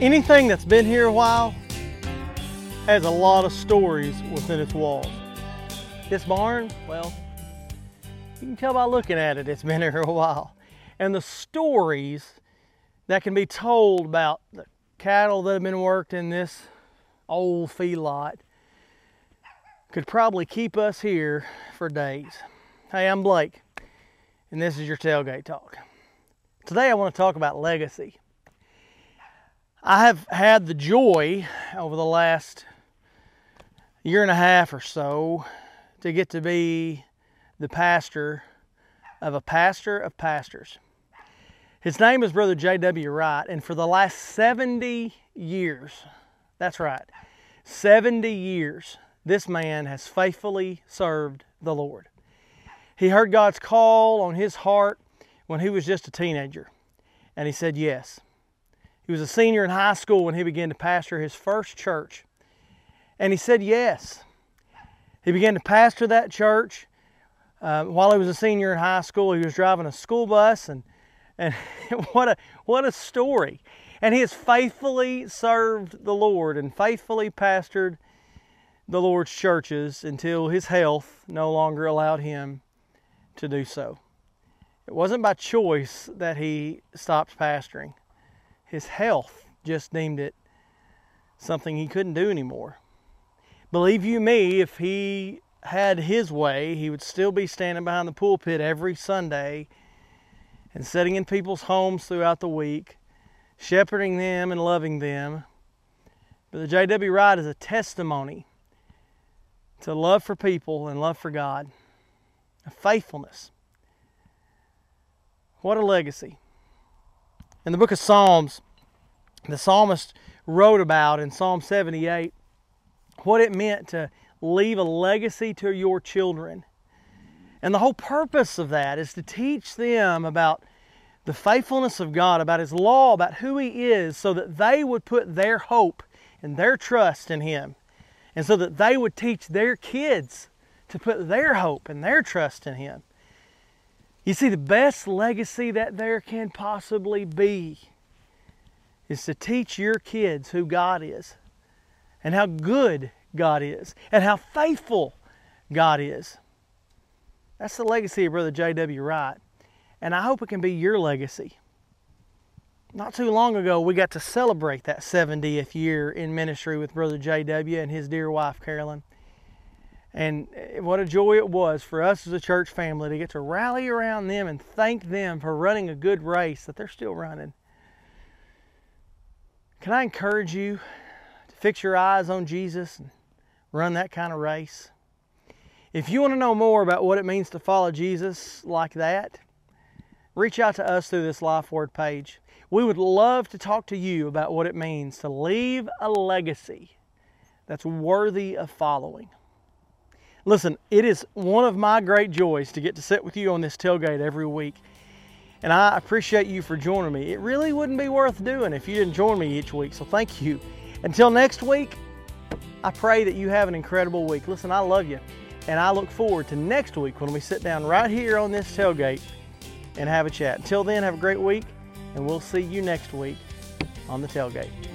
Anything that's been here a while has a lot of stories within its walls. This barn, well, you can tell by looking at it, it's been here a while. And the stories that can be told about the cattle that have been worked in this old feedlot could probably keep us here for days. Hey, I'm Blake, and this is your Tailgate Talk. Today I want to talk about legacy. I have had the joy over the last year and a half or so to get to be the pastor of pastors. His name is Brother J.W. Wright, and for the last 70 years, that's right, 70 years, this man has faithfully served the Lord. He heard God's call on his heart when he was just a teenager, and he said yes. He was a senior in high school when he began to pastor his first church, and he said yes. He began to pastor that church while he was a senior in high school. He was driving a school bus, and what a story. And he has faithfully served the Lord and faithfully pastored the Lord's churches until his health no longer allowed him to do so. It wasn't by choice that he stopped pastoring. His health just deemed it something he couldn't do anymore. Believe you me, if he had his way, he would still be standing behind the pulpit every Sunday and sitting in people's homes throughout the week, shepherding them and loving them. But the J.W. Wright is a testimony to love for people and love for God, a faithfulness. What a legacy. In the book of Psalms, the psalmist wrote about in Psalm 78 what it meant to leave a legacy to your children. And the whole purpose of that is to teach them about the faithfulness of God, about His law, about who He is, so that they would put their hope and their trust in Him. And so that they would teach their kids to put their hope and their trust in Him. You see, the best legacy that there can possibly be is to teach your kids who God is and how good God is and how faithful God is. That's the legacy of Brother J.W. Wright, and I hope it can be your legacy. Not too long ago, we got to celebrate that 70th year in ministry with Brother J.W. and his dear wife, Carolyn. And what a joy it was for us as a church family to get to rally around them and thank them for running a good race that they're still running. Can I encourage you to fix your eyes on Jesus and run that kind of race? If you want to know more about what it means to follow Jesus like that, reach out to us through this Life Word page. We would love to talk to you about what it means to leave a legacy that's worthy of following. Listen, it is one of my great joys to get to sit with you on this tailgate every week. And I appreciate you for joining me. It really wouldn't be worth doing if you didn't join me each week, so thank you. Until next week, I pray that you have an incredible week. Listen, I love you, and I look forward to next week when we sit down right here on this tailgate and have a chat. Until then, have a great week, and we'll see you next week on the tailgate.